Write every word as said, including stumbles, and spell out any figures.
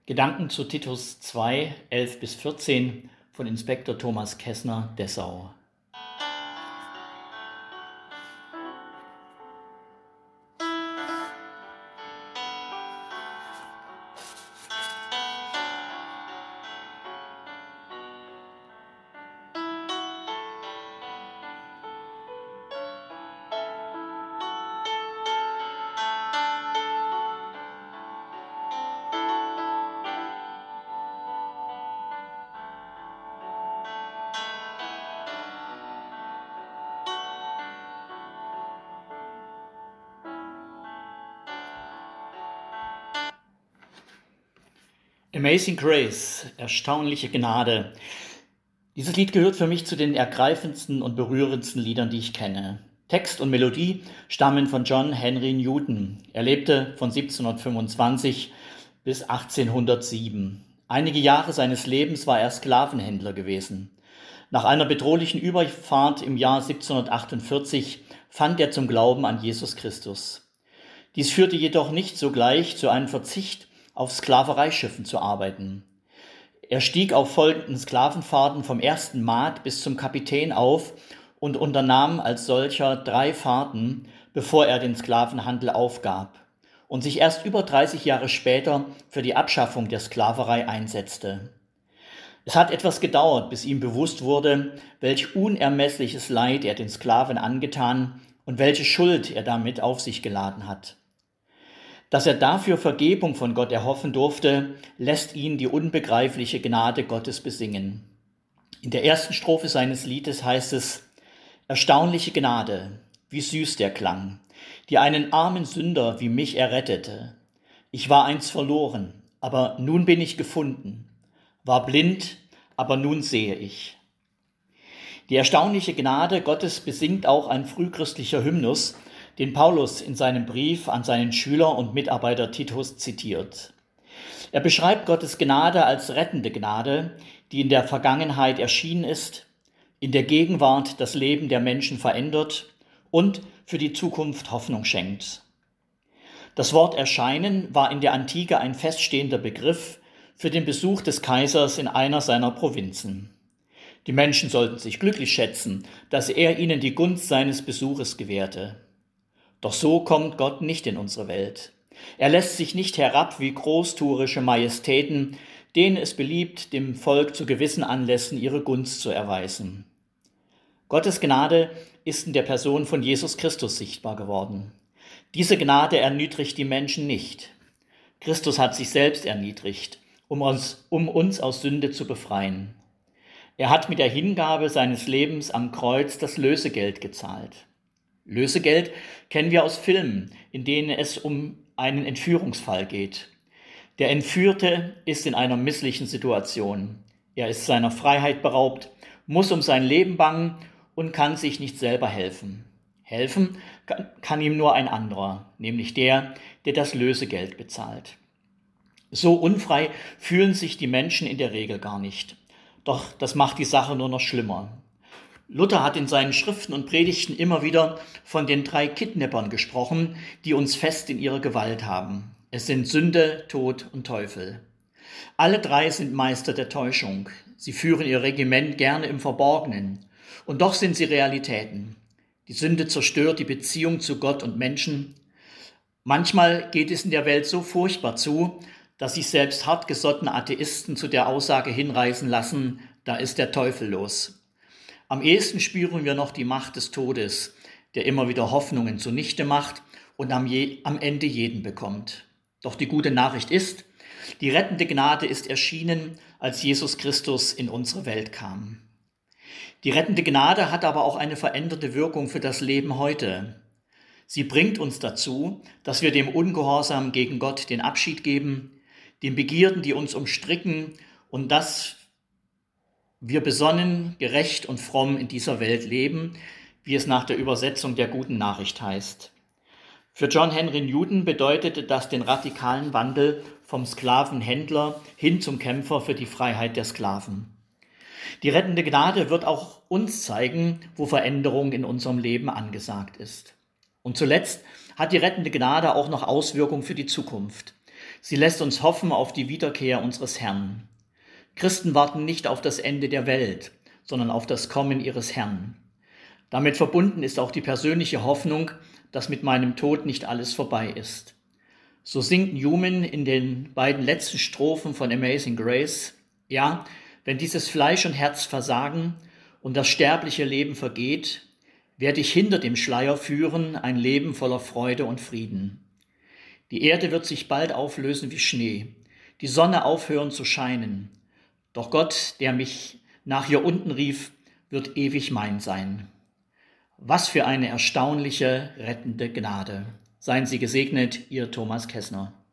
Gedanken zu Titus zwei, elf bis vierzehn von Inspektor Thomas Kessner, Dessau. Amazing Grace, erstaunliche Gnade. Dieses Lied gehört für mich zu den ergreifendsten und berührendsten Liedern, die ich kenne. Text und Melodie stammen von John Henry Newton. Er lebte von siebzehnhundertfünfundzwanzig bis achtzehnhundertsieben. Einige Jahre seines Lebens war er Sklavenhändler gewesen. Nach einer bedrohlichen Überfahrt im Jahr siebzehnhundertachtundvierzig fand er zum Glauben an Jesus Christus. Dies führte jedoch nicht sogleich zu einem Verzicht auf Sklavereischiffen zu arbeiten. Er stieg auf folgenden Sklavenfahrten vom ersten Maat bis zum Kapitän auf und unternahm als solcher drei Fahrten, bevor er den Sklavenhandel aufgab und sich erst über dreißig Jahre später für die Abschaffung der Sklaverei einsetzte. Es hat etwas gedauert, bis ihm bewusst wurde, welch unermessliches Leid er den Sklaven angetan und welche Schuld er damit auf sich geladen hat. Dass er dafür Vergebung von Gott erhoffen durfte, lässt ihn die unbegreifliche Gnade Gottes besingen. In der ersten Strophe seines Liedes heißt es: Erstaunliche Gnade, wie süß der Klang, die einen armen Sünder wie mich errettete. Ich war einst verloren, aber nun bin ich gefunden, war blind, aber nun sehe ich. Die erstaunliche Gnade Gottes besingt auch ein frühchristlicher Hymnus, den Paulus in seinem Brief an seinen Schüler und Mitarbeiter Titus zitiert. Er beschreibt Gottes Gnade als rettende Gnade, die in der Vergangenheit erschienen ist, in der Gegenwart das Leben der Menschen verändert und für die Zukunft Hoffnung schenkt. Das Wort erscheinen war in der Antike ein feststehender Begriff für den Besuch des Kaisers in einer seiner Provinzen. Die Menschen sollten sich glücklich schätzen, dass er ihnen die Gunst seines Besuches gewährte. Doch so kommt Gott nicht in unsere Welt. Er lässt sich nicht herab wie großtuerische Majestäten, denen es beliebt, dem Volk zu gewissen Anlässen ihre Gunst zu erweisen. Gottes Gnade ist in der Person von Jesus Christus sichtbar geworden. Diese Gnade erniedrigt die Menschen nicht. Christus hat sich selbst erniedrigt, um uns, um uns aus Sünde zu befreien. Er hat mit der Hingabe seines Lebens am Kreuz das Lösegeld gezahlt. Lösegeld kennen wir aus Filmen, in denen es um einen Entführungsfall geht. Der Entführte ist in einer misslichen Situation. Er ist seiner Freiheit beraubt, muss um sein Leben bangen und kann sich nicht selber helfen. Helfen kann, kann ihm nur ein anderer, nämlich der, der das Lösegeld bezahlt. So unfrei fühlen sich die Menschen in der Regel gar nicht. Doch das macht die Sache nur noch schlimmer. Luther hat in seinen Schriften und Predigten immer wieder von den drei Kidnappern gesprochen, die uns fest in ihrer Gewalt haben. Es sind Sünde, Tod und Teufel. Alle drei sind Meister der Täuschung. Sie führen ihr Regiment gerne im Verborgenen. Und doch sind sie Realitäten. Die Sünde zerstört die Beziehung zu Gott und Menschen. Manchmal geht es in der Welt so furchtbar zu, dass sich selbst hartgesottene Atheisten zu der Aussage hinreißen lassen, da ist der Teufel los. Am ehesten spüren wir noch die Macht des Todes, der immer wieder Hoffnungen zunichte macht und am, je, am Ende jeden bekommt. Doch die gute Nachricht ist, die rettende Gnade ist erschienen, als Jesus Christus in unsere Welt kam. Die rettende Gnade hat aber auch eine veränderte Wirkung für das Leben heute. Sie bringt uns dazu, dass wir dem Ungehorsam gegen Gott den Abschied geben, den Begierden, die uns umstricken, und dass wir besonnen, gerecht und fromm in dieser Welt leben, wie es nach der Übersetzung der Guten Nachricht heißt. Für John Henry Newton bedeutete das den radikalen Wandel vom Sklavenhändler hin zum Kämpfer für die Freiheit der Sklaven. Die rettende Gnade wird auch uns zeigen, wo Veränderung in unserem Leben angesagt ist. Und zuletzt hat die rettende Gnade auch noch Auswirkungen für die Zukunft. Sie lässt uns hoffen auf die Wiederkehr unseres Herrn. Christen warten nicht auf das Ende der Welt, sondern auf das Kommen ihres Herrn. Damit verbunden ist auch die persönliche Hoffnung, dass mit meinem Tod nicht alles vorbei ist. So singt Newman in den beiden letzten Strophen von Amazing Grace: Ja, wenn dieses Fleisch und Herz versagen und das sterbliche Leben vergeht, werde ich hinter dem Schleier führen ein Leben voller Freude und Frieden. Die Erde wird sich bald auflösen wie Schnee, die Sonne aufhören zu scheinen. Doch Gott, der mich nach hier unten rief, wird ewig mein sein. Was für eine erstaunliche, rettende Gnade. Seien Sie gesegnet, Ihr Thomas Kessner.